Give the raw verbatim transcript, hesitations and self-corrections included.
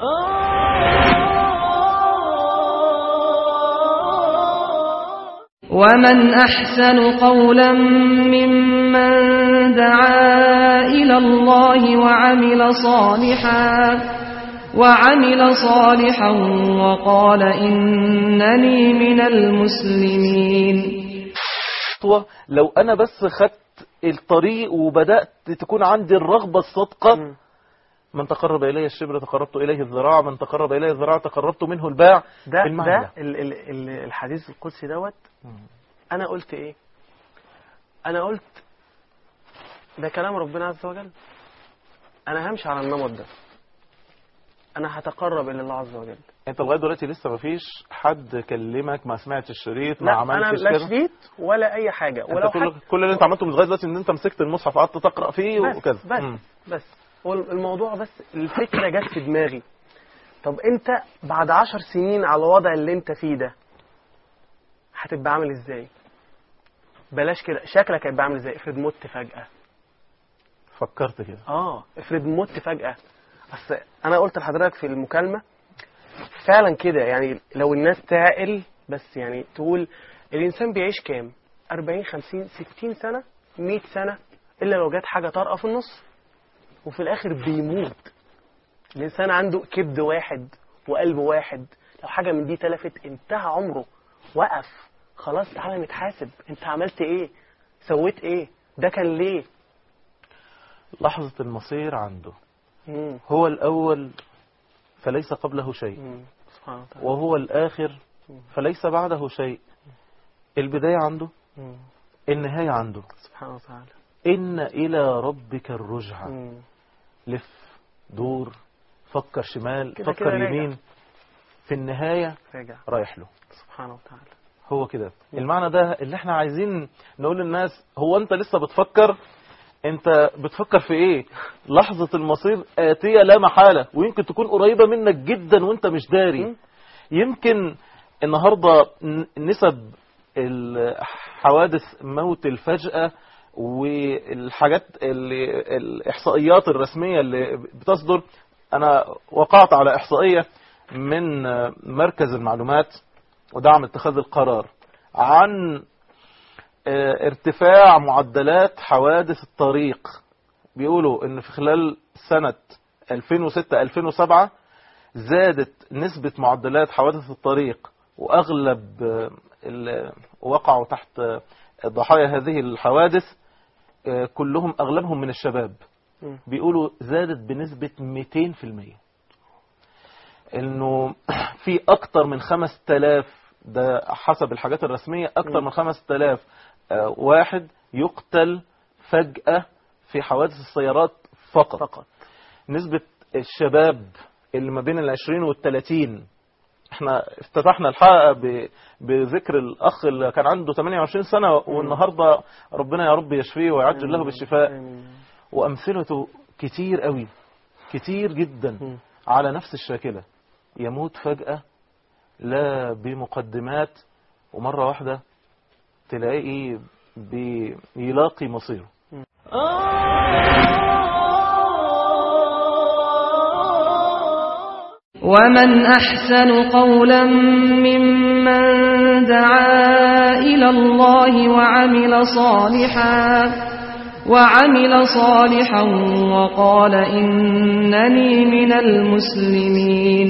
ومن أحسن قولا ممن دعا إلى الله وعمل صالحا وعمل صالحا وقال إنني من المسلمين. لو أنا بس خدت الطريق وبدأت تكون عندي الرغبة الصادقة، م. من تقرب إليه الشبر تقربت إليه الذراع، من تقرب إليه الذراع تقربت منه الباع. ده ده ال ال الحديث القدسي دوت. أنا قلت إيه؟ أنا قلت ده كلام ربنا عز وجل، أنا همشي على النمط ده، أنا هتقرب إلى الله عز وجل. أنت لغاية دلوقتي لسه ما فيش حد كلمك، ما سمعتش الشريط، ما عملتش كده؟ أنا لا شريط ولا أي حاجة. ولو كل, كل اللي أنت عملته من لغاية دلوقتي إن أنت مسكت المصحف وقعدت تقرأ فيه بس وكذا. بس م. بس هو الموضوع بس الفكرة جت في دماغي. طب أنت بعد عشر سنين على الوضع اللي أنت فيه ده هتبقى عامل إزاي؟ بلاش كده، شكلك هيبقى عامل إزاي؟ افرض مت فجأة. فكرت كده؟ آه افرض مت فجأة. أصل أنا قلت لحضرتك في المكالمة فعلا كده، يعني لو الناس تعقل بس يعني تقول الإنسان بيعيش كام؟ أربعين خمسين ستين سنة، مئة سنة، إلا لو جات حاجة طارئة في النص وفي الآخر بيموت. الإنسان عنده كبد واحد وقلب واحد، لو حاجة من دي تلفت انتهى عمره، وقف خلاص. تعالى نتحاسب، انت عملت ايه؟ سويت ايه؟ ده كان ليه؟ لحظة المصير عنده. مم. هو الأول فليس قبله شيء، مم. سبحانه وتعالى. وهو الآخر فليس بعده شيء. البداية عنده، مم. النهاية عنده. سبحانه وتعالى. إن إلى ربك الرجعة. مم. لف دور، فكر شمال، كده فكر كده يمين، راجع. في النهاية راجع. رايح له سبحانه وتعالى. هو كده. المعنى ده اللي احنا عايزين نقول للناس. هو انت لسه بتفكر؟ انت بتفكر في ايه؟ لحظة المصير آتية لا محالة، ويمكن تكون قريبة منك جدا وانت مش داري. يمكن النهاردة نسب الحوادث موت الفجأة والحاجات اللي الإحصائيات الرسمية اللي بتصدر، أنا وقعت على إحصائية من مركز المعلومات ودعم اتخاذ القرار عن ارتفاع معدلات حوادث الطريق. بيقولوا ان في خلال سنة ألفين وستة ألفين وسبعة زادت نسبة معدلات حوادث الطريق، واغلب اللي وقعوا تحت ضحايا هذه الحوادث كلهم اغلبهم من الشباب. بيقولوا زادت بنسبة مئتين في المية. انه في اكتر من خمس تلاف، ده حسب الحاجات الرسمية، اكتر من خمس تلاف واحد يقتل فجأة في حوادث السيارات فقط. فقط. نسبة الشباب اللي ما بين العشرين والثلاثين، احنا افتتحنا الحلقة بذكر الاخ اللي كان عنده ثمانية وعشرين سنة والنهاردة ربنا يا رب يشفيه ويعجل له بالشفاء، وامثلته كتير قوي، كتير جدا على نفس الشاكلة. يموت فجأة لا بمقدمات، ومرة واحدة تلاقيه بيلاقي مصيره. ومن أحسن قولا ممن دعا إلى الله وعمل صالحا وعمل صالحا وقال إنني من المسلمين.